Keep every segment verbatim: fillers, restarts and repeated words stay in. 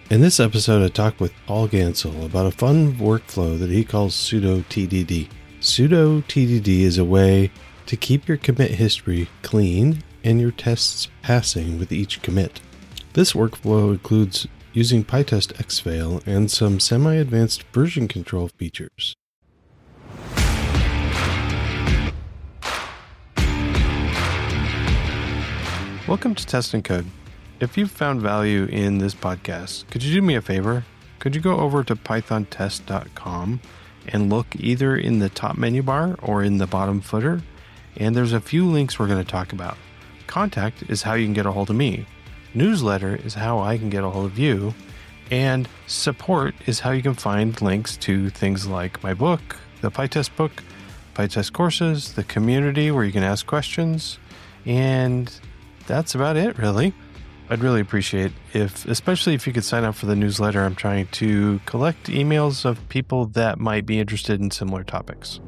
In this episode, I talk with Paul Gansel about a fun workflow that he calls sudo T D D. Sudo T D D is a way to keep your commit history clean and your tests passing with each commit. This workflow includes using PyTest Xfail and some semi-advanced version control features. Welcome to Test and Code. If you've found value in this podcast, could you do me a favor? Could you go over to python test dot com and look either in the top menu bar or in the bottom footer? And there's a few links we're going to talk about. Contact is how you can get a hold of me. Newsletter is how I can get a hold of you. And support is how you can find links to things like my book, the PyTest book, PyTest courses, the community where you can ask questions, and that's about it, really. I'd really appreciate if, especially if you could sign up for the newsletter. I'm trying to collect emails of people that might be interested in similar topics.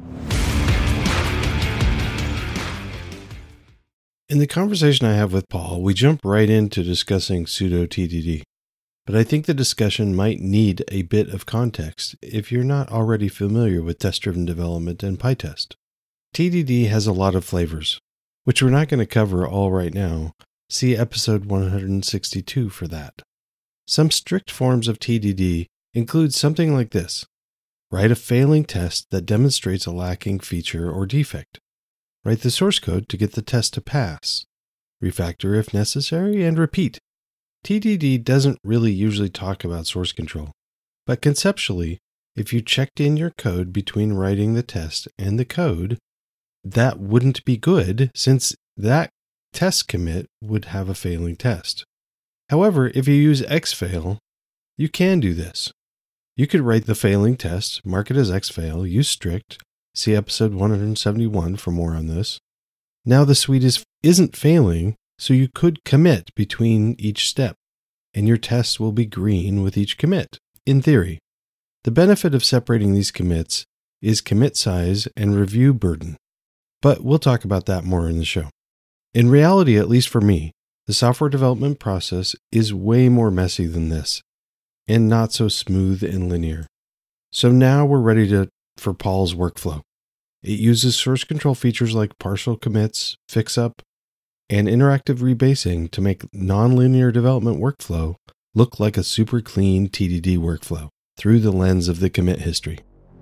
In the conversation I have with Paul, we jump right into discussing sudo T D D. But I think the discussion might need a bit of context if you're not already familiar with test-driven development and PyTest. T D D has a lot of flavors, which we're not going to cover all right now. See episode one hundred sixty-two for that. Some strict forms of T D D include something like this. Write a failing test that demonstrates a lacking feature or defect. Write the source code to get the test to pass. Refactor if necessary, and repeat. T D D doesn't really usually talk about source control, but conceptually, if you checked in your code between writing the test and the code, that wouldn't be good since that test commit would have a failing test. However, if you use Xfail, you can do this. You could write the failing test, mark it as Xfail, use strict, see episode one hundred seventy-one for more on this. Now the suite is, isn't failing, so you could commit between each step, and your test will be green with each commit, in theory. The benefit of separating these commits is commit size and review burden, but we'll talk about that more in the show. In reality, at least for me, the software development process is way more messy than this, and not so smooth and linear. So now we're ready to for Paul's workflow. It uses source control features like partial commits, fix-up, and interactive rebasing to make nonlinear development workflow look like a super clean T D D workflow through the lens of the commit history.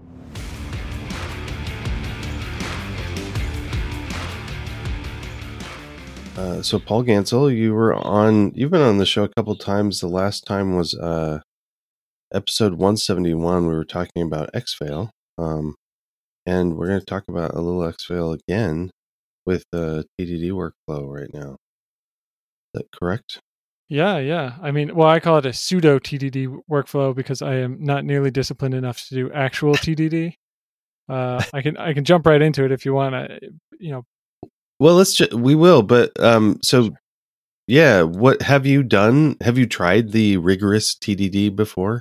Uh, so Paul Gansel, you were on, you've been on the show a couple times. The last time was uh, episode one seventy-one. We were talking about Xfail. Um, and we're going to talk about a little Xfail again with the T D D workflow right now. Is that correct? Yeah, yeah. I mean, well, I call it a pseudo T D D workflow because I am not nearly disciplined enough to do actual T D D. Uh, I can I can jump right into it if you want to, you know. Well, let's ju- we will, but um, so yeah, what have you done? Have you tried the rigorous T D D before?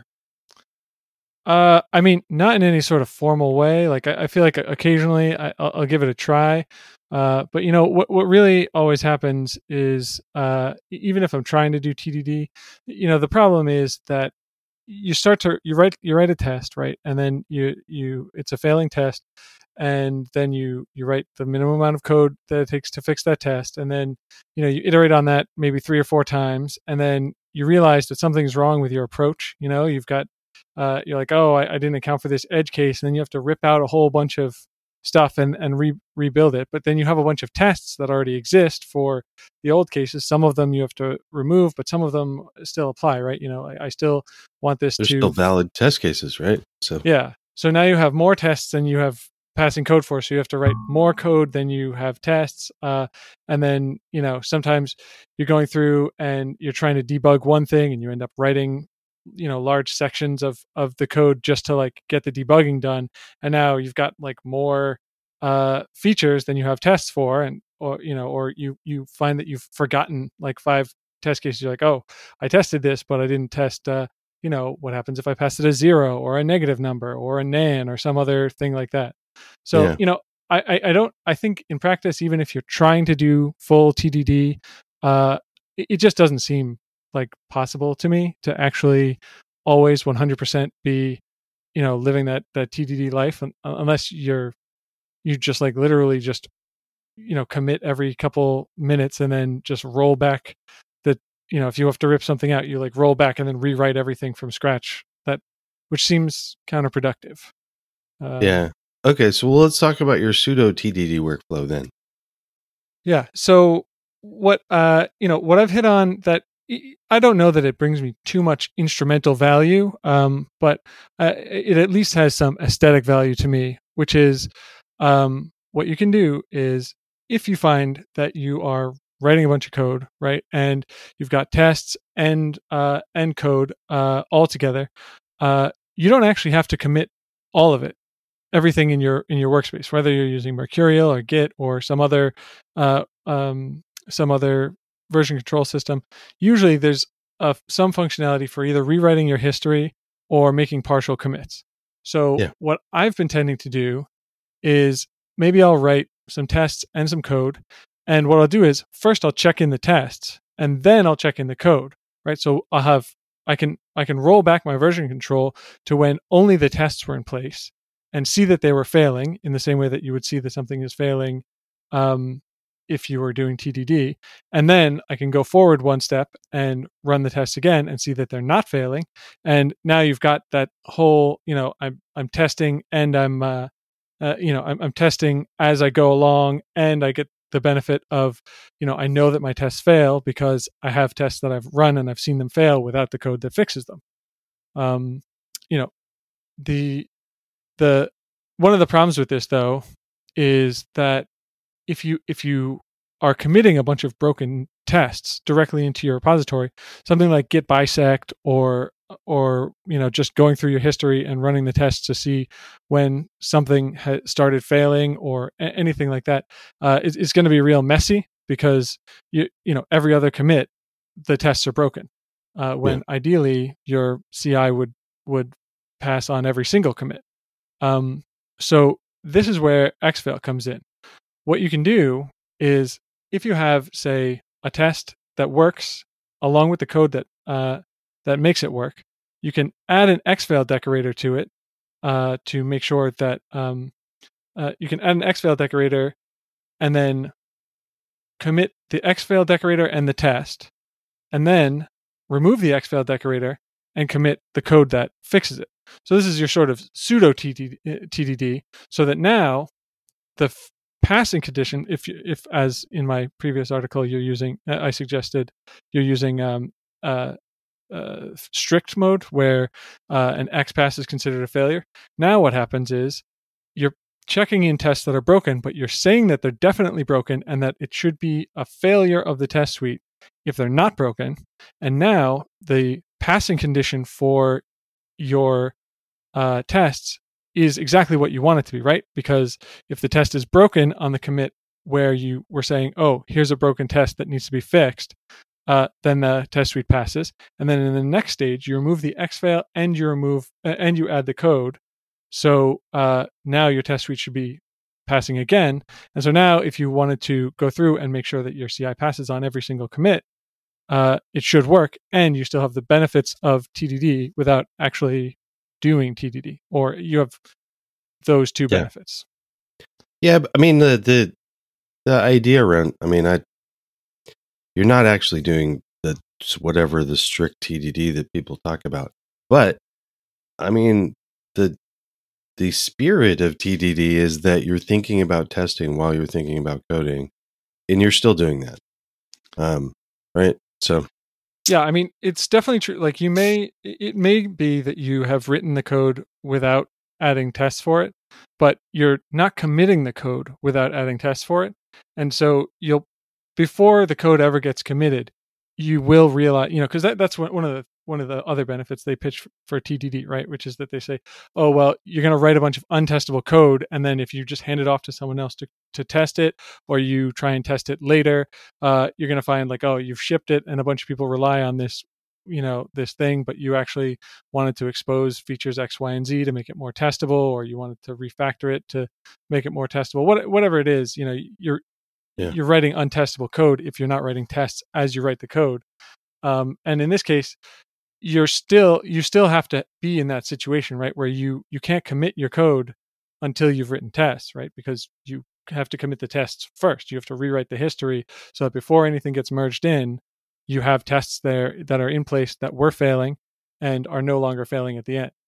Uh, I mean, not in any sort of formal way. Like I, I feel like occasionally I, I'll, I'll give it a try. Uh, but you know what? What really always happens is, uh, even if I'm trying to do T D D, you know, the problem is that you start to you write you write a test, right, and then you you it's a failing test. And then you you write the minimum amount of code that it takes to fix that test, and then you know you iterate on that maybe three or four times, and then you realize that something's wrong with your approach. You know, you've got uh, you're like, oh, I, I didn't account for this edge case, and then you have to rip out a whole bunch of stuff and and re- rebuild it. But then you have a bunch of tests that already exist for the old cases. Some of them you have to remove, but some of them still apply, right? You know, I, I still want this There's to still valid test cases, right? So yeah. So now you have more tests than you have passing code for, so you have to write more code than you have tests, uh, and then you know sometimes you're going through and you're trying to debug one thing and you end up writing you know large sections of of the code just to like get the debugging done, and now you've got like more uh features than you have tests for, and or you know or you you find that you've forgotten like five test cases. You're like, oh, I tested this but I didn't test uh you know what happens if I pass it a zero or a negative number or a nan or some other thing like that. So, yeah. you know, I, I, I don't, I think in practice, even if you're trying to do full T D D, uh, it, it just doesn't seem like possible to me to actually always one hundred percent be, you know, living that that T D D life, unless you're you just like literally just, you know, commit every couple minutes and then just roll back the, you know, if you have to rip something out, you like roll back and then rewrite everything from scratch. That, which seems counterproductive. Um, yeah. Okay. So well, let's talk about your pseudo T D D workflow then. Yeah. So what, uh, you know, what I've hit on that, I don't know that it brings me too much instrumental value, um, but uh, it at least has some aesthetic value to me, which is um, what you can do is if you find that you are writing a bunch of code, right, and you've got tests and uh, and code uh, all together, uh, you don't actually have to commit all of it, everything in your in your workspace, whether you're using Mercurial or Git or some other uh, um, some other version control system. Usually there's uh, some functionality for either rewriting your history or making partial commits. So yeah. What I've been tending to do is maybe I'll write some tests and some code. And what I'll do is first I'll check in the tests and then I'll check in the code, right? So I'll have, I can, I can roll back my version control to when only the tests were in place and see that they were failing in the same way that you would see that something is failing um, if you were doing T D D. And then I can go forward one step and run the tests again and see that they're not failing. And now you've got that whole, you know, I'm, I'm testing and I'm, uh, uh, you know, I'm, I'm testing as I go along, and I get the benefit of, you know, I know that my tests fail because I have tests that I've run and I've seen them fail without the code that fixes them. Um, you know, the, the, one of the problems with this though, is that if you, if you are committing a bunch of broken tests directly into your repository, something like git bisect or, or, you know, just going through your history and running the tests to see when something has started failing or a- anything like that, uh, is, is going to be real messy because you, you know, every other commit, the tests are broken. Uh, when yeah. Ideally your C I would, would pass on every single commit. Um, so this is where Exfil comes in. What you can do is if you have, say, a test that works along with the code that uh, that makes it work, you can add an Exfil decorator to it uh, to make sure that um, uh, you can add an Exfil decorator and then commit the Exfil decorator and the test, and then remove the Exfil decorator and commit the code that fixes it. So this is your sort of pseudo T D D, so that now the f- passing condition, if if as in my previous article you're using, uh, I suggested you're using um, uh, uh, strict mode where uh, an X pass is considered a failure. Now what happens is you're checking in tests that are broken, but you're saying that they're definitely broken and that it should be a failure of the test suite if they're not broken. And now the passing condition for your uh, tests is exactly what you want it to be, right? Because if the test is broken on the commit where you were saying, oh, here's a broken test that needs to be fixed, uh, then the test suite passes. And then in the next stage, you remove the Exfil and you remove uh, and you add the code. So uh, now your test suite should be passing again. And so now if you wanted to go through and make sure that your C I passes on every single commit, uh, it should work. And you still have the benefits of T D D without actually doing T D D, or you have those two yeah. benefits. Yeah. I mean, the, the, the idea around, I mean, I, you're not actually doing the, whatever the strict T D D that people talk about, but I mean, the, the spirit of T D D is that you're thinking about testing while you're thinking about coding, and you're still doing that. Um, right. So, yeah, I mean, it's definitely true. Like you may, it may be that you have written the code without adding tests for it, but you're not committing the code without adding tests for it. And so you'll, before the code ever gets committed, you will realize, you know, because that, that's one, one of the one of the other benefits they pitch for, for T D D, right? Which is that they say, oh, well, you're going to write a bunch of untestable code. And then if you just hand it off to someone else to, to test it, or you try and test it later, uh, you're going to find like, oh, you've shipped it and a bunch of people rely on this, you know, this thing, but you actually wanted to expose features X, Y, and Z to make it more testable, or you wanted to refactor it to make it more testable. What, whatever it is, you know, you're, yeah. you're writing untestable code if you're not writing tests as you write the code. Um, and in this case, you're still you still have to be in that situation, right, where you you can't commit your code until you've written tests, right? Because you have to commit the tests first. You have to rewrite the history so that before anything gets merged in, you have tests there that are in place that were failing and are no longer failing at the end.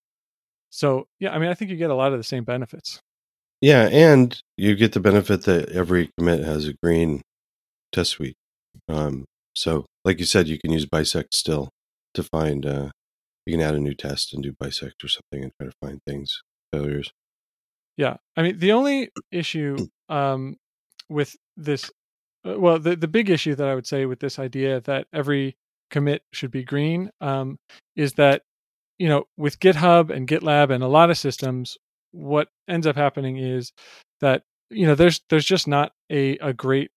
So yeah, I mean, I think you get a lot of the same benefits. Yeah, and you get the benefit that every commit has a green test suite. Um, so, like you said, you can use bisect still to find. Uh, you can add a new test and do bisect or something and try to find things failures. Yeah, I mean, the only issue um, with this, uh, well, the the big issue that I would say with this idea that every commit should be green um, is that, you know, with GitHub and GitLab and a lot of systems, what ends up happening is that, you know, there's there's just not a a great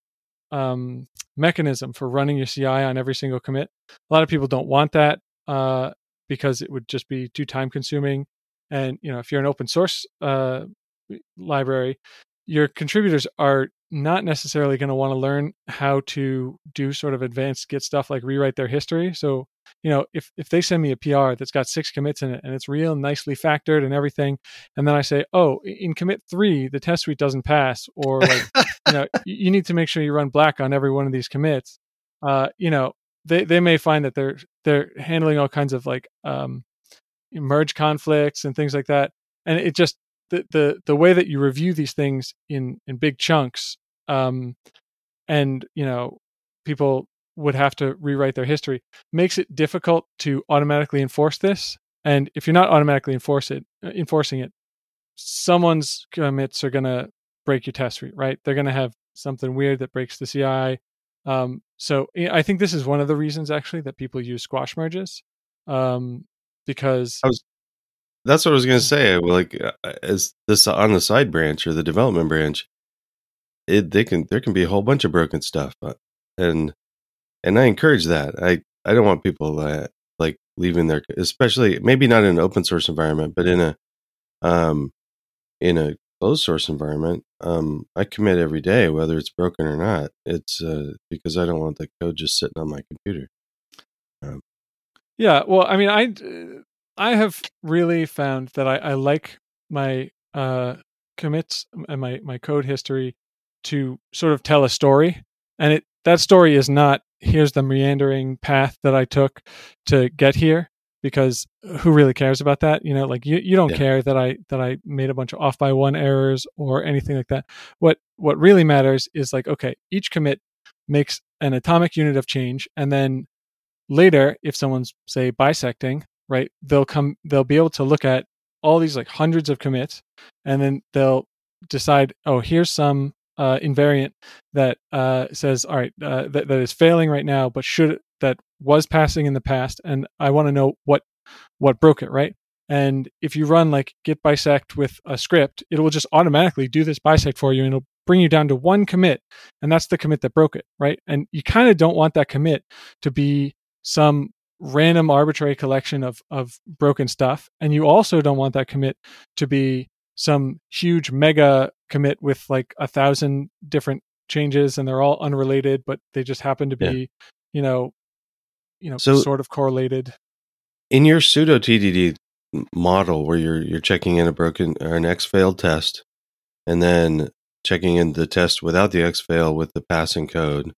um, mechanism for running your C I on every single commit. A lot of people don't want that uh, because it would just be too time consuming. And you know, if you're an open source uh, library, your contributors are not necessarily going to want to learn how to do sort of advanced Git stuff like rewrite their history. So, you know, if if they send me a P R that's got six commits in it and it's real nicely factored and everything, and then I say, oh, in commit three, the test suite doesn't pass, or like, you know, you need to make sure you run black on every one of these commits. Uh, you know, they they may find that they're they're handling all kinds of like um, merge conflicts and things like that, and it just the the the way that you review these things in in big chunks, um, and you know, people would have to rewrite their history, makes it difficult to automatically enforce this. And if you're not automatically enforce it, uh, enforcing it, someone's commits are going to break your test suite, right? They're going to have something weird that breaks the C I. Um, so I think this is one of the reasons actually that people use squash merges, um, because I was, that's what I was going to say. Like, as this on the side branch or the development branch, it they can there can be a whole bunch of broken stuff, and and I encourage that. I I don't want people uh, like leaving their, especially maybe not in an open source environment, but in a um in a closed source environment. Um, I commit every day, whether it's broken or not. It's uh, because I don't want the code just sitting on my computer. Um, yeah, well, I mean, I I have really found that I, I like my uh, commits and my my code history to sort of tell a story, and it that story is not here's the meandering path that I took to get here, because who really cares about that? You know, like you, you don't yeah. care that I that I made a bunch of off by one errors or anything like that. What what really matters is like, okay, each commit makes an atomic unit of change, and then later, if someone's say bisecting, right, they'll come they'll be able to look at all these like hundreds of commits, and then they'll decide, oh, here's some uh, invariant that uh, says, all right, uh, that, that is failing right now, but should that was passing in the past, and I want to know what what broke it, right? And if you run like git bisect with a script, it will just automatically do this bisect for you, and it'll bring you down to one commit, and that's the commit that broke it, right? And you kind of don't want that commit to be some random arbitrary collection of of broken stuff, and you also don't want that commit to be some huge mega commit with like a thousand different changes and they're all unrelated, but they just happen to be, yeah. you know, you know, so sort of correlated. In your pseudo T D D model, where you're you're checking in a broken or an X failed test, and then checking in the test without the X fail with the passing code,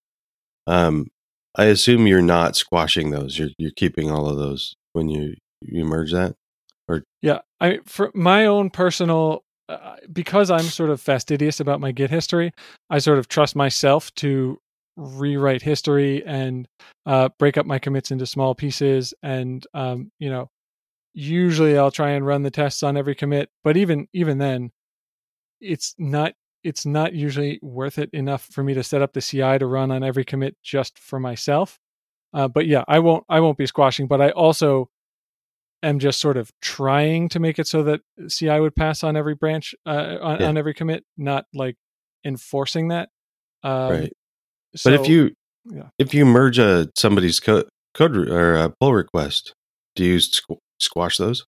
um, I assume you're not squashing those. You're you're keeping all of those when you you merge that, or yeah. I for my own personal, uh, because I'm sort of fastidious about my Git history, I sort of trust myself to rewrite history and uh, break up my commits into small pieces. And um, you know, usually I'll try and run the tests on every commit, but even even then, it's not. It's not usually worth it enough for me to set up the C I to run on every commit just for myself. Uh, but yeah, I won't. I won't be squashing. But I also am just sort of trying to make it so that C I would pass on every branch, uh, on, yeah. on every commit, not like enforcing that. Um, right. So, but if you yeah. if you merge a somebody's code code or a pull request, do you squ- squash those?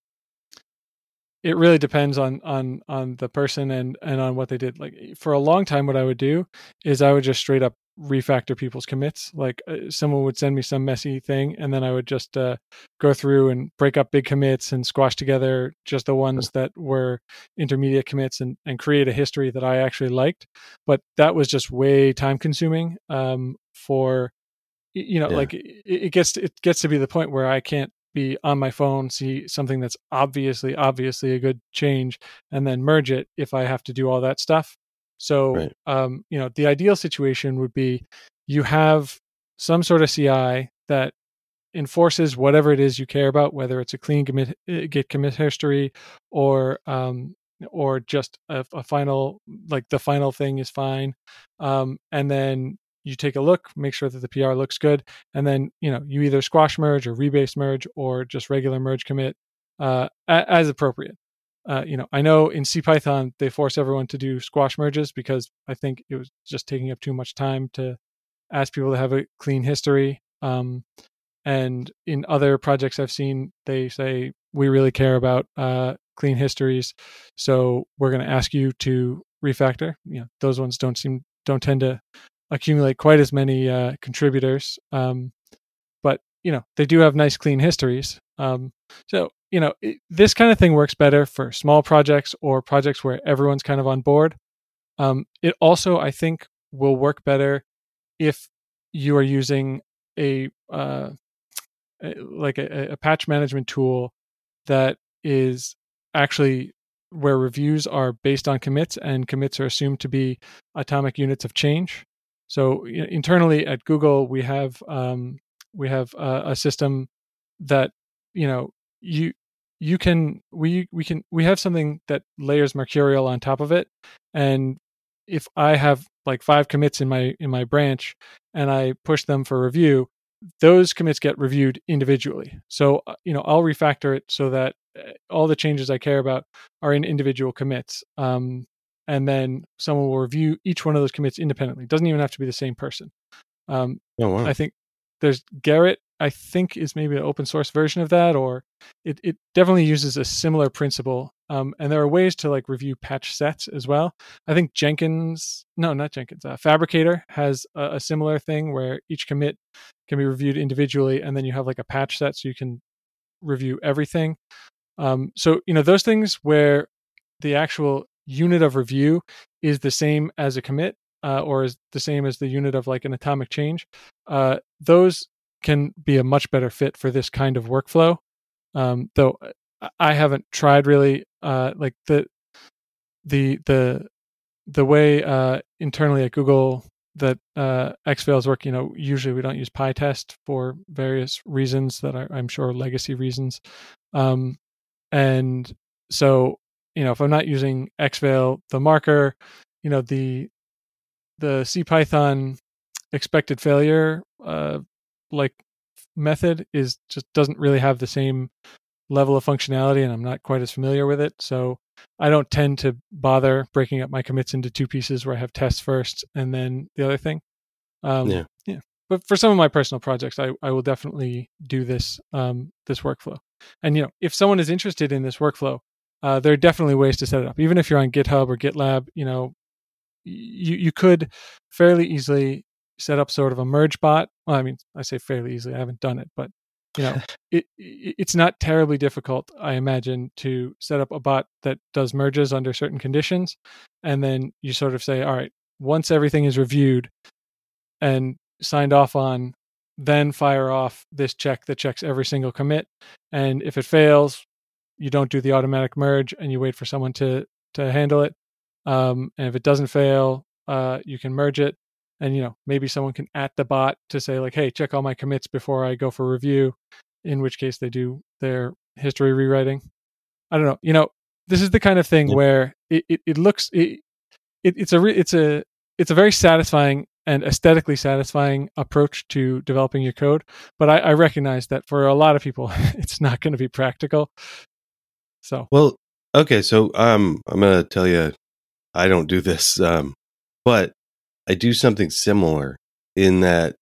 It really depends on on on the person and and on what they did. Like for a long time, what I would do is I would just straight up refactor people's commits. Like uh, someone would send me some messy thing, and then I would just uh, go through and break up big commits and squash together just the ones that were intermediate commits and, and create a history that I actually liked. But that was just way time consuming um, for, you know, yeah. like it, it gets to, it gets to be the point where I can't be on my phone, see something that's obviously, obviously a good change, and then merge it if I have to do all that stuff. So, right. um, you know, the ideal situation would be you have some sort of C I that enforces whatever it is you care about, whether it's a clean commit, Git commit history or, um, or just a, a final, like the final thing is fine. Um, and then you take a look, make sure that the P R looks good, and then, you know, you either squash merge or rebase merge or just regular merge commit uh, as appropriate. Uh, you know, I know in CPython they force everyone to do squash merges because I think it was just taking up too much time to ask people to have a clean history. Um, and in other projects I've seen, they say we really care about uh, clean histories, so we're going to ask you to refactor. You know, those ones don't seem don't tend to accumulate quite as many uh, contributors, um, but you know they do have nice clean histories. Um, so you know it, this kind of thing works better for small projects or projects where everyone's kind of on board. Um, it also, I think, will work better if you are using a uh, like a, a patch management tool that is actually where reviews are based on commits and commits are assumed to be atomic units of change. So you know, internally at Google, we have um, we have a, a system that you know you you can we we can we have something that layers Mercurial on top of it, and if I have like five commits in my in my branch and I push them for review, those commits get reviewed individually. So, you know, I'll refactor it so that all the changes I care about are in individual commits. Um, and then someone will review each one of those commits independently. It doesn't even have to be the same person. Um, oh, wow. I think there's Gerrit, I think is maybe an open source version of that, or it, it definitely uses a similar principle. Um, and there are ways to like review patch sets as well. I think Jenkins, no, not Jenkins, uh, Fabricator has a, a similar thing where each commit can be reviewed individually, and then you have like a patch set so you can review everything. Um, so, you know, those things where the actual unit of review is the same as a commit uh, or is the same as the unit of like an atomic change, uh, those can be a much better fit for this kind of workflow. Um, though I haven't tried really uh, like the the the the way uh, internally at Google that uh, Xfails work. You know, usually we don't use PyTest for various reasons that are, I'm sure, legacy reasons. Um, and so, you know, if I'm not using Xfail, the marker, you know, the the CPython expected failure uh, like method is just doesn't really have the same level of functionality, and I'm not quite as familiar with it. So I don't tend to bother breaking up my commits into two pieces where I have tests first and then the other thing. Um, yeah. yeah. But for some of my personal projects, I, I will definitely do this um, this workflow. And, you know, if someone is interested in this workflow, uh, there are definitely ways to set it up. Even if you're on GitHub or GitLab, you know, you, you could fairly easily set up sort of a merge bot. Well, I mean, I say fairly easily. I haven't done it, but you know, it, it it's not terribly difficult, I imagine, to set up a bot that does merges under certain conditions, and then you sort of say, all right, once everything is reviewed and signed off on, then fire off this check that checks every single commit, and if it fails, you don't do the automatic merge and you wait for someone to to handle it. Um, and if it doesn't fail, uh, you can merge it. And, you know, maybe someone can at the bot to say like, hey, check all my commits before I go for review, in which case they do their history rewriting. I don't know. You know, this is the kind of thing yeah. where it, it, it looks, it, it, it's a, re, it's a, it's a very satisfying and aesthetically satisfying approach to developing your code. But I, I recognize that for a lot of people, it's not going to be practical. So, well, okay. So um, I'm going to tell you, I don't do this, um, but I do something similar in that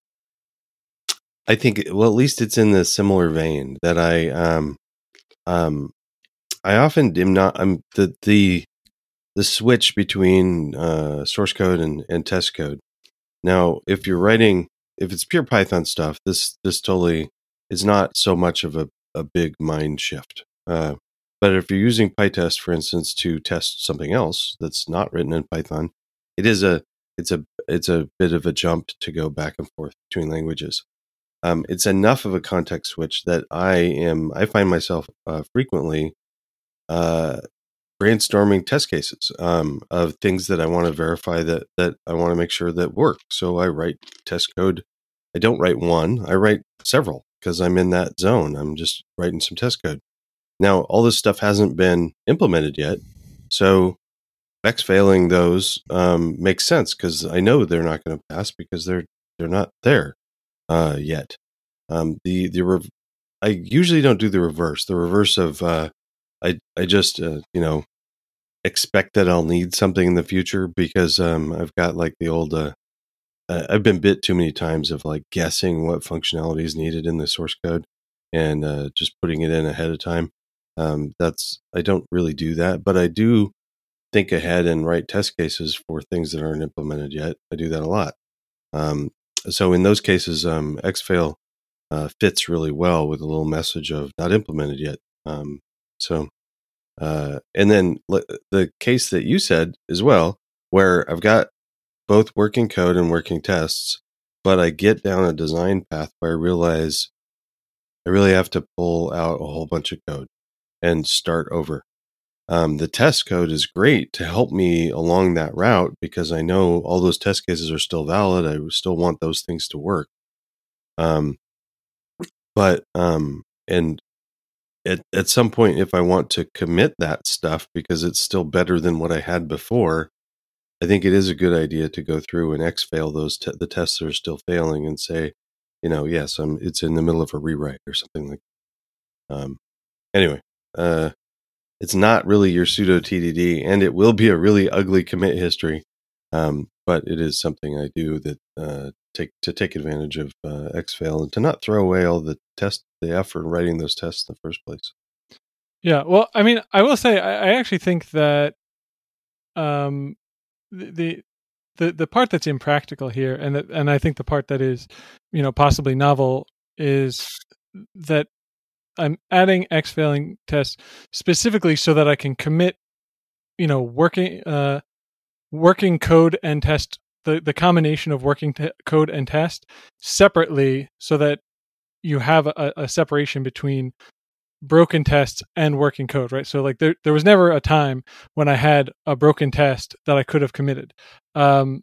I think, well, at least it's in the similar vein that I, um, um, I often am not, I'm the, the, the switch between, uh, source code and, and test code Now, if you're writing, if it's pure Python stuff, this this totally is not so much of a, a big mind shift. Uh, but if you're using PyTest, for instance, to test something else that's not written in Python, it is a it's a it's a bit of a jump to go back and forth between languages. Um, it's enough of a context switch that I am I find myself uh, frequently uh, brainstorming test cases um, of things that I want to verify that that I want to make sure that work. So I write test code. I don't write one. I write several because I'm in that zone. I'm just writing some test code. Now, all this stuff hasn't been implemented yet, so exfailing those um, makes sense because I know they're not going to pass because they're they're not there uh, yet. Um, the the rev- I usually don't do the reverse. The reverse of uh, I I just uh, you know expect that I'll need something in the future because um, I've got like the old uh, I've been bit too many times of like guessing what functionality is needed in the source code and uh, just putting it in ahead of time. Um, that's I don't really do that, but I do think ahead and write test cases for things that aren't implemented yet. I do that a lot. Um, so in those cases, um, exfail uh, fits really well with a little message of not implemented yet. Um, so, uh, and then l- the case that you said as well, where I've got both working code and working tests, but I get down a design path where I realize I really have to pull out a whole bunch of code and start over. Um, the test code is great to help me along that route because I know all those test cases are still valid. I still want those things to work. Um, but, um, and at, at some point, if I want to commit that stuff because it's still better than what I had before, I think it is a good idea to go through and exfail those, te- the tests that are still failing and say, you know, yes, I'm, it's in the middle of a rewrite or something like that. Um, anyway, uh, it's not really your pseudo T D D, and it will be a really ugly commit history. Um, but it is something I do that uh, take to take advantage of uh, exfail and to not throw away all the test, the effort in writing those tests in the first place. Yeah, well, I mean, I will say, I, I actually think that um, the, the the the part that's impractical here, and that, and I think the part that is, you know, possibly novel, is that I'm adding exfailing tests specifically so that I can commit, you know, working uh, working code and test the the combination of working te- code and test separately, so that you have a, a separation between broken tests and working code, right? So like there there was never a time when I had a broken test that I could have committed. Um,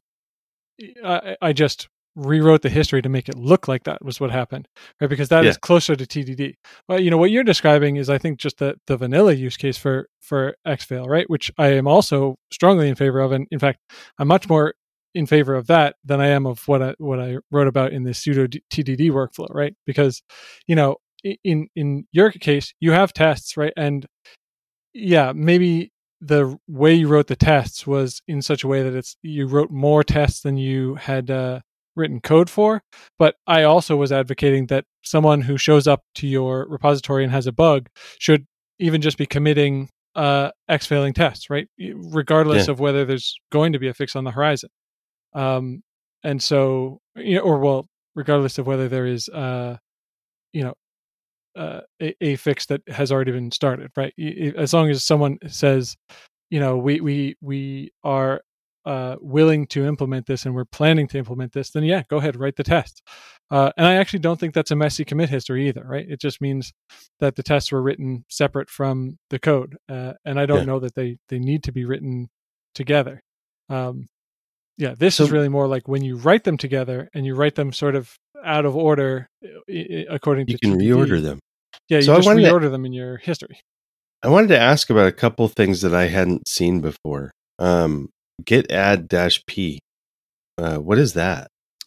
I, I just rewrote the history to make it look like that was what happened, right? Because that Yeah. is closer to T D D. Well, you know what you're describing is, I think, just the the vanilla use case for for exfail, right? Which I am also strongly in favor of, and in fact, I'm much more in favor of that than I am of what I what I wrote about in the pseudo T D D workflow, right? Because, you know, in in your case, you have tests, right? And yeah, maybe the way you wrote the tests was in such a way that it's you wrote more tests than you had uh, written code for. But I also was advocating that someone who shows up to your repository and has a bug should even just be committing uh, exfailing tests, right? Regardless Yeah. of whether there's going to be a fix on the horizon. Um, and so, you know, or well, regardless of whether there is, uh, you know, uh, a, a fix that has already been started, right? As long as someone says, you know, we we we are uh, willing to implement this and we're planning to implement this, then yeah, go ahead, write the test. Uh, and I actually don't think that's a messy commit history either, right? It just means that the tests were written separate from the code, uh, and I don't Yeah. know that they they need to be written together. Um, yeah, this So is really more like when you write them together and you write them sort of out of order according you to can T D D. reorder them. Yeah, you So I just wanted to reorder them in your history. I wanted to ask about a couple things that I hadn't seen before. Um, git add dash p. Uh, what is that?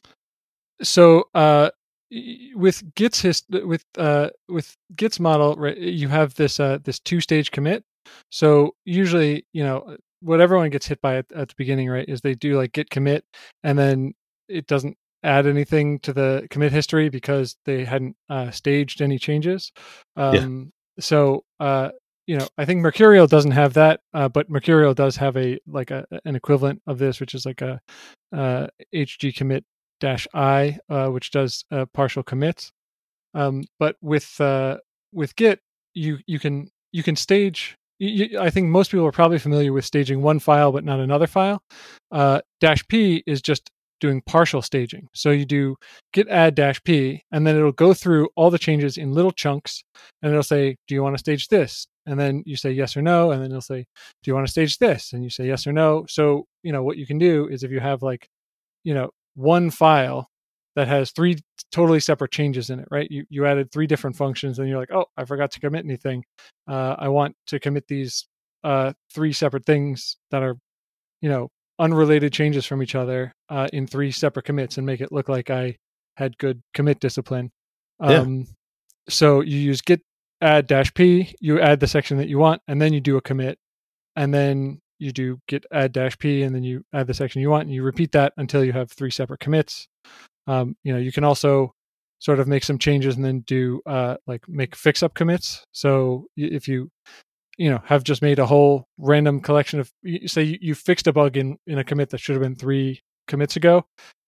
So uh, with Git's hist- with uh, with Git's model, right, you have this uh, this two stage commit. So usually, you know, what everyone gets hit by at, at the beginning, right, is they do like git commit, and then it doesn't add anything to the commit history because they hadn't uh, staged any changes. Um, Yeah. so uh, you know, I think Mercurial doesn't have that, uh, but Mercurial does have a like a an equivalent of this, which is like a uh, hgcommit dash I, uh, which does uh, partial commits. Um, but with uh, with Git, you you can you can stage. You, I think most people are probably familiar with staging one file but not another file. Uh, dash P is just doing partial staging. So you do git add dash P, and then it'll go through all the changes in little chunks, and it'll say, do you want to stage this? And then you say yes or no, and then it'll say, do you want to stage this? And you say yes or no. So, you know, what you can do is if you have like, you know, one file that has three totally separate changes in it, right? You you added three different functions, and you're like, oh, I forgot to commit anything. Uh, I want to commit these uh, three separate things that are, you know, unrelated changes from each other uh, in three separate commits and make it look like I had good commit discipline. Um, yeah. So you use git add dash P, you add the section that you want, and then you do a commit, and then you do git add dash P, and then you add the section you want, and you repeat that until you have three separate commits. Um, you know, you can also sort of make some changes and then do uh, like make fix up commits. So if you, you know, have just made a whole random collection of, say you, you fixed a bug in, in a commit that should have been three commits ago,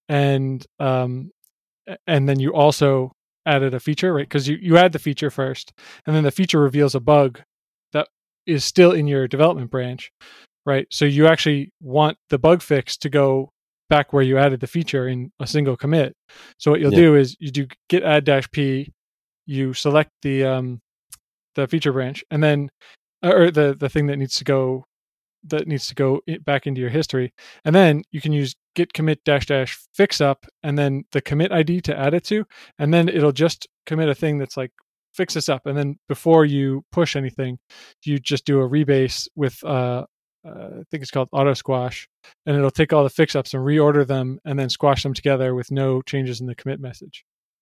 and um, and then you also added a feature, right? Because you, you add the feature first, and then the feature reveals a bug that is still in your development branch, right? So you actually want the bug fix to go back where you added the feature in a single commit. So what you'll yeah. do is you do git add dash P, you select the um, the feature branch, and then or the the thing that needs to go that needs to go back into your history, and then you can use git commit dash dash fix up, and then the commit I D to add it to, and then it'll just commit a thing that's like fix this up, and then before you push anything, you just do a rebase with uh, uh I think it's called auto squash, and it'll take all the fix ups and reorder them, and then squash them together with no changes in the commit message.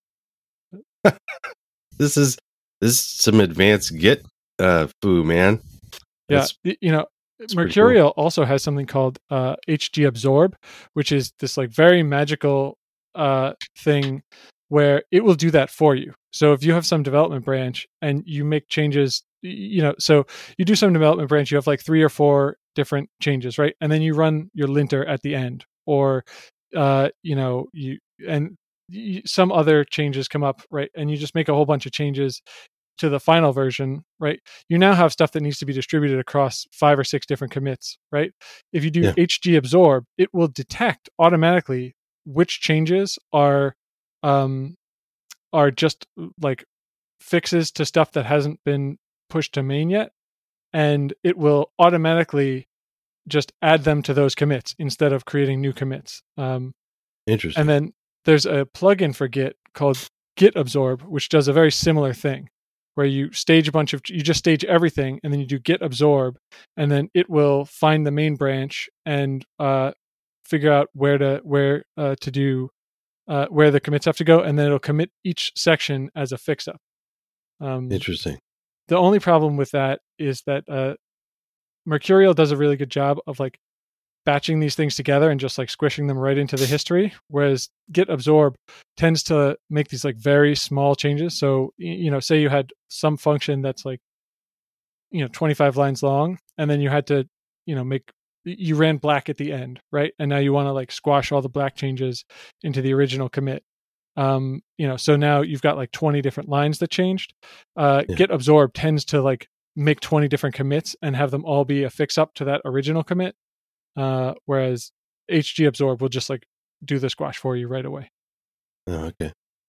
This is this is some advanced Git uh, foo, man. That's, yeah, you know. Mercurial cool. also has something called uh, hgabsorb, which is this like very magical uh, thing where it will do that for you. So if you have some development branch and you make changes, you know, so you do some development branch, you have like three or four different changes, right? And then you run your linter at the end, or uh, you know, you and you, some other changes come up, right? And you just make a whole bunch of changes to the final version, right? You now have stuff that needs to be distributed across five or six different commits, right? If you do yeah. hgabsorb, it will detect automatically which changes are um, are just like fixes to stuff that hasn't been pushed to main yet, and it will automatically just add them to those commits instead of creating new commits. Um, Interesting. And then there's a plugin for Git called git-absorb, which does a very similar thing, where you stage a bunch of, you just stage everything, and then you do git-absorb, and then it will find the main branch and uh, figure out where to where uh, to do uh, where the commits have to go, and then it'll commit each section as a fix-up. Um, Interesting. The only problem with that is that uh, Mercurial does a really good job of like batching these things together and just like squishing them right into the history, whereas git-absorb tends to make these like very small changes. So, you know, say you had some function that's like, you know, twenty-five lines long, and then you had to, you know, make, you ran black at the end, right? And now you want to like squash all the black changes into the original commit. Um, you know, so now you've got like twenty different lines that changed. Uh, yeah. Git-absorb tends to like make twenty different commits and have them all be a fix up to that original commit. Uh, whereas hgabsorb will just like do the squash for you right away. Oh, okay.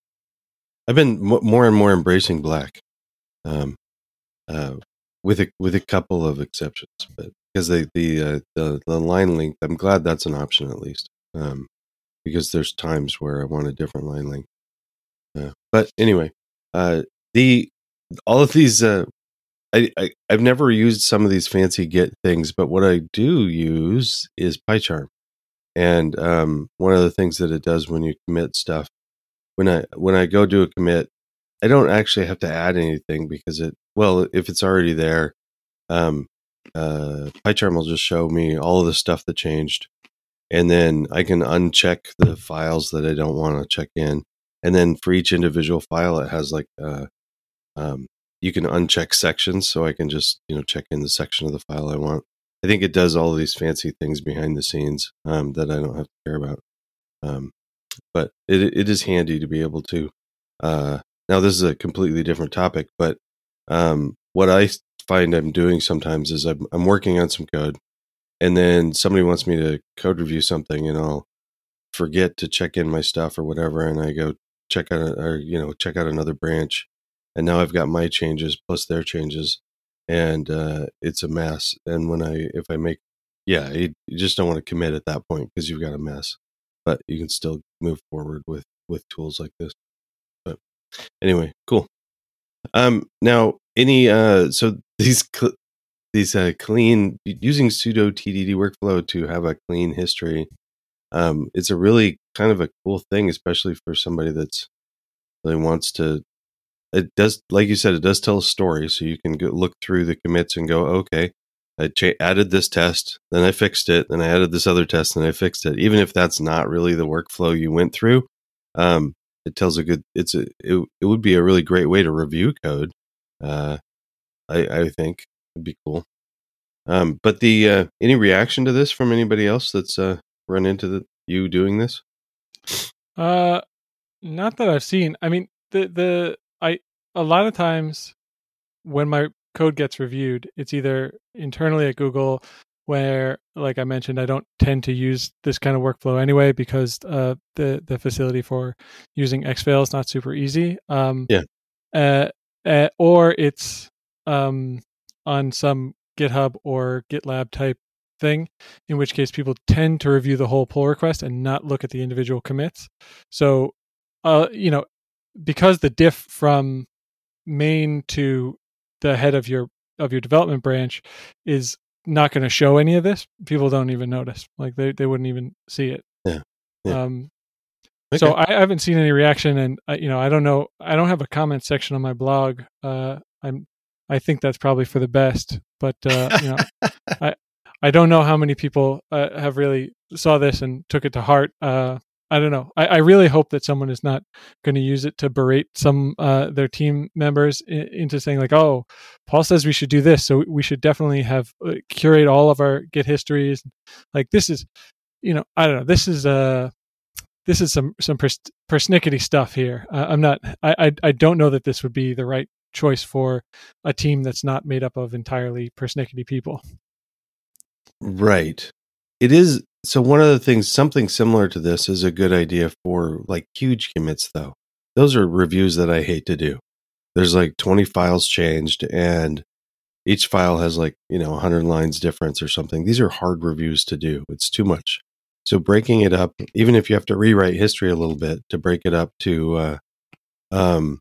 I've been m- more and more embracing black, um, uh, with a with a couple of exceptions, but because they, the uh, the the line length, I'm glad that's an option at least, um, because there's times where I want a different line length. Uh, but anyway, uh, the all of these. Uh, I, I, I've never used some of these fancy Git things, but what I do use is PyCharm. And um, one of the things that it does when you commit stuff, when I when I go do a commit, I don't actually have to add anything because it, well, if it's already there, um, uh, PyCharm will just show me all of the stuff that changed. And then I can uncheck the files that I don't want to check in. And then for each individual file, it has like, uh, um, you can uncheck sections, so I can just, you know, check in the section of the file I want. I think it does all of these fancy things behind the scenes um, that I don't have to care about. Um, but it it is handy to be able to. Uh, now, this is a completely different topic, but um, what I find I'm doing sometimes is I'm, I'm working on some code, and then somebody wants me to code review something, and I'll forget to check in my stuff or whatever, and I go check out a, or you know check out another branch, and now I've got my changes plus their changes, and uh, it's a mess. And when I if I make yeah, you, you just don't want to commit at that point because you've got a mess, but you can still move forward with with tools like this. But anyway, cool. Um, now any uh, so these cl- these uh, clean using sudo T D D workflow to have a clean history. Um, it's a really kind of a cool thing, especially for somebody that's really wants to. It does, like you said, it does tell a story, so you can go look through the commits and go, okay, I cha- added this test, then I fixed it, then I added this other test, and I fixed it. Even if that's not really the workflow you went through, um, it tells a good. It's a. It, it would be a really great way to review code. Uh, I, I think it'd be cool. Um, but the uh, any reaction to this from anybody else that's uh, run into the, you doing this? Uh, not that I've seen. I mean, the the I a lot of times when my code gets reviewed, it's either internally at Google, where, like I mentioned, I don't tend to use this kind of workflow anyway because uh, the the facility for using Xfile is not super easy. Um, yeah. Uh, uh, or it's um on some GitHub or GitLab type thing, in which case people tend to review the whole pull request and not look at the individual commits. So, uh, you know, because the diff from main to the head of your of your development branch is not going to show any of this, people don't even notice. Like they, they wouldn't even see it. Yeah. yeah. Um, okay. So I haven't seen any reaction, and uh, you know, I don't know. I don't have a comment section on my blog. Uh, I'm, I think that's probably for the best. But uh, you know, I, I don't know how many people uh, have really saw this and took it to heart. Uh, I don't know. I, I really hope that someone is not going to use it to berate some uh, their team members in, into saying like, "Oh, Paul says we should do this, so we should definitely have uh, curate all of our Git histories." Like this is, you know, I don't know. This is a uh, This is some some pers- persnickety stuff here. Uh, I'm not. I, I I don't know that this would be the right choice for a team that's not made up of entirely persnickety people. Right. It is. So one of the things, something similar to this, is a good idea for like huge commits. Though those are reviews that I hate to do. There's like twenty files changed, and each file has like you know one hundred lines difference or something. These are hard reviews to do. It's too much. So breaking it up, even if you have to rewrite history a little bit to break it up to, uh, um,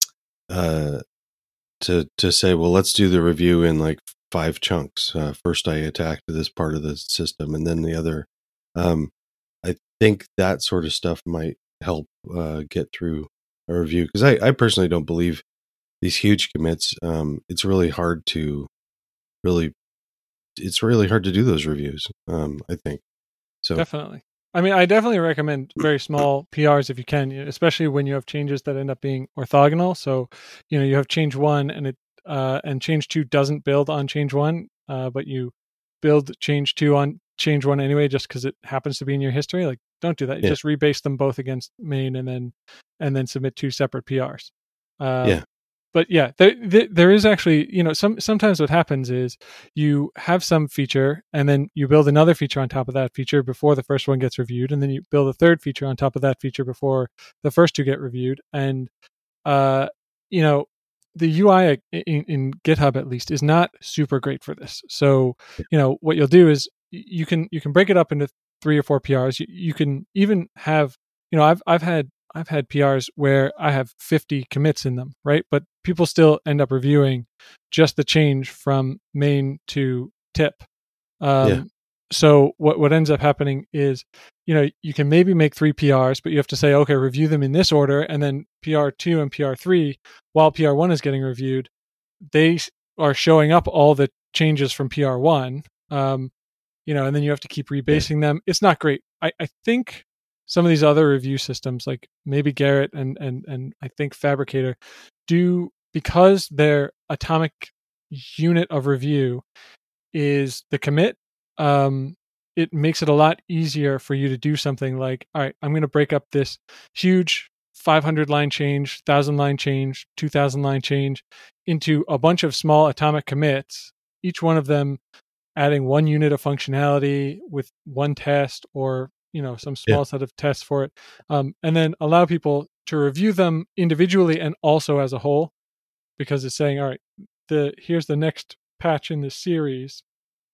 uh, to to say, well, let's do the review in like five chunks. Uh, first, I attacked this part of the system, and then the other. Um, I think that sort of stuff might help uh, get through a review because I, I personally don't believe these huge commits. Um, it's really hard to really, it's really hard to do those reviews. Um, I think. So definitely. I mean, I definitely recommend very small P Rs if you can, especially when you have changes that end up being orthogonal. So, you know, you have change one and it uh, and change two doesn't build on change one, uh, but you build change two on change one anyway, just because it happens to be in your history. Like, don't do that. You yeah. just rebase them both against main and then and then submit two separate P Rs. Uh, yeah. But yeah, there, there there is actually, you know, some sometimes what happens is you have some feature and then you build another feature on top of that feature before the first one gets reviewed, and then you build a third feature on top of that feature before the first two get reviewed. And uh, you know, the U I in, in GitHub at least is not super great for this. So you know what you'll do is you can you can break it up into three or four P Rs. You, you can even have, you know, I've I've had I've had P Rs where I have fifty commits in them, right? But people still end up reviewing just the change from main to tip. Um, Yeah. So what, what ends up happening is, you know, you can maybe make three P Rs, but you have to say, okay, review them in this order. And then P R two and P R three, while P R one is getting reviewed, they are showing up all the changes from P R one, um, you know, and then you have to keep rebasing them. It's not great. I, I think some of these other review systems, like maybe Gerrit and and and I think Fabricator, do because their atomic unit of review is the commit, um, it makes it a lot easier for you to do something like, all right, I'm going to break up this huge five hundred line change, one thousand line change, two thousand line change into a bunch of small atomic commits, each one of them adding one unit of functionality with one test or, you know, some small yeah. set of tests for it, um, and then allow people to review them individually and also as a whole, because it's saying, all right, the here's the next patch in this series.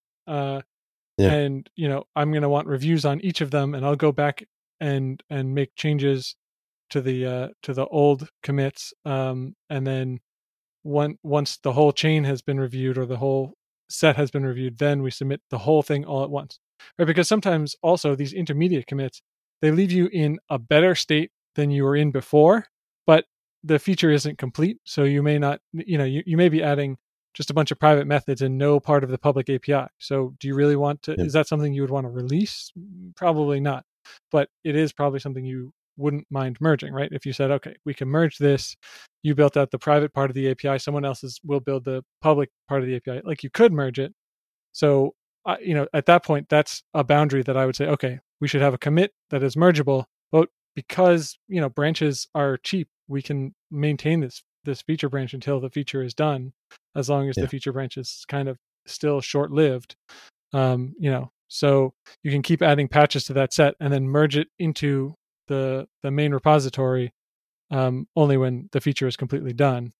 Uh, yeah. And, you know, I'm going to want reviews on each of them, and I'll go back and and make changes to the uh, to the old commits, um, and then one, once the whole chain has been reviewed or the whole set has been reviewed, then we submit the whole thing all at once. Right? Because sometimes also these intermediate commits, they leave you in a better state than you were in before, but the feature isn't complete. So you may not, you know, you, you may be adding just a bunch of private methods and no part of the public A P I. So do you really want to, yeah. is that something you would want to release? Probably not, but it is probably something you wouldn't mind merging, right? If you said, okay, we can merge this, you built out the private part of the A P I, someone else is, will build the public part of the A P I, like you could merge it. So, uh, you know, at that point, that's a boundary that I would say, okay, we should have a commit that is mergeable, but because, you know, branches are cheap, we can maintain this this feature branch until the feature is done, as long as yeah. the feature branch is kind of still short-lived. Um, you know, so you can keep adding patches to that set and then merge it into the the main repository um, only when the feature is completely done.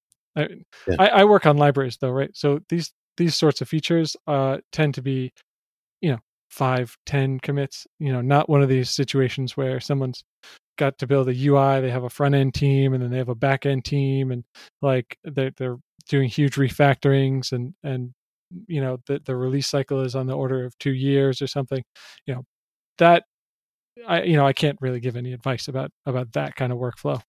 I, yeah. I, I work on libraries though, right? So these these sorts of features uh, tend to be, you know, five, ten commits. You know, not one of these situations where someone's got to build a U I, they have a front end team, and then they have a back end team, and like they're they're doing huge refactorings, and and you know the the release cycle is on the order of two years or something. You know, that I you know I can't really give any advice about about that kind of workflow.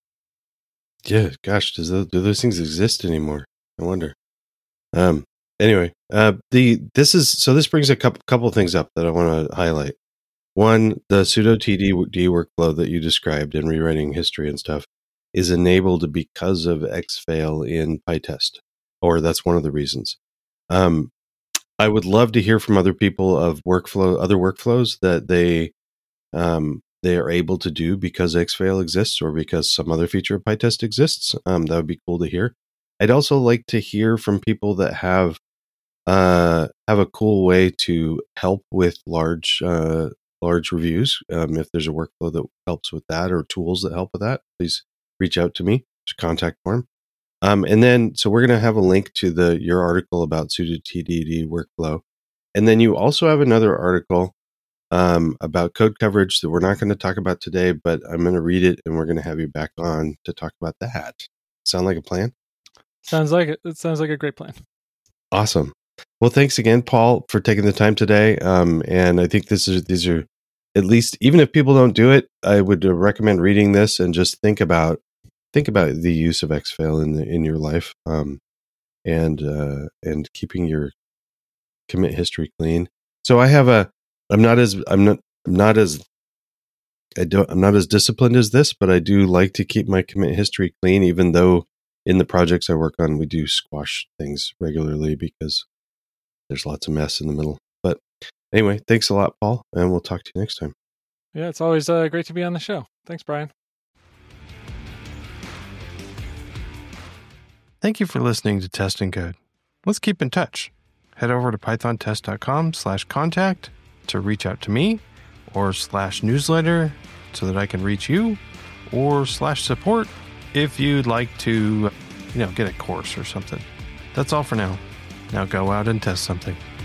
Yeah, gosh, does those, do those things exist anymore? I wonder. Um. Anyway, uh, the this is so this brings a couple couple things up that I want to highlight. One, the sudo T D D workflow that you described in rewriting history and stuff is enabled because of Xfail in PyTest, or that's one of the reasons. Um, I would love to hear from other people of workflow, other workflows that they um, they are able to do because Xfail exists or because some other feature of PyTest exists. Um, that would be cool to hear. I'd also like to hear from people that have uh, have a cool way to help with large. Uh, large reviews. Um, if there's a workflow that helps with that or tools that help with that, please reach out to me. There's a contact form. Um, and then, so we're going to have a link to the your article about sudo T D D workflow. And then you also have another article um, about code coverage that we're not going to talk about today, but I'm going to read it and we're going to have you back on to talk about that. Sound like a plan? Sounds like it. It sounds like a great plan. Awesome. Well, thanks again, Paul, for taking the time today. Um, and I think this is these are, at least, even if people don't do it, I would recommend reading this and just think about think about the use of Xfail in the, in your life, um, and uh, and keeping your commit history clean. So I have a, I'm not as I'm not I'm not as I don't I'm not as disciplined as this, but I do like to keep my commit history clean, even though in the projects I work on, we do squash things regularly because there's lots of mess in the middle. But anyway, thanks a lot, Paul, and we'll talk to you next time. Yeah, it's always uh, great to be on the show. Thanks, Brian. Thank you for listening to Test and Code. Let's keep in touch. Head over to pythontest.com slash contact to reach out to me, or slash newsletter so that I can reach you, or slash support if you'd like to, you know, get a course or something. That's all for now. Now go out and test something.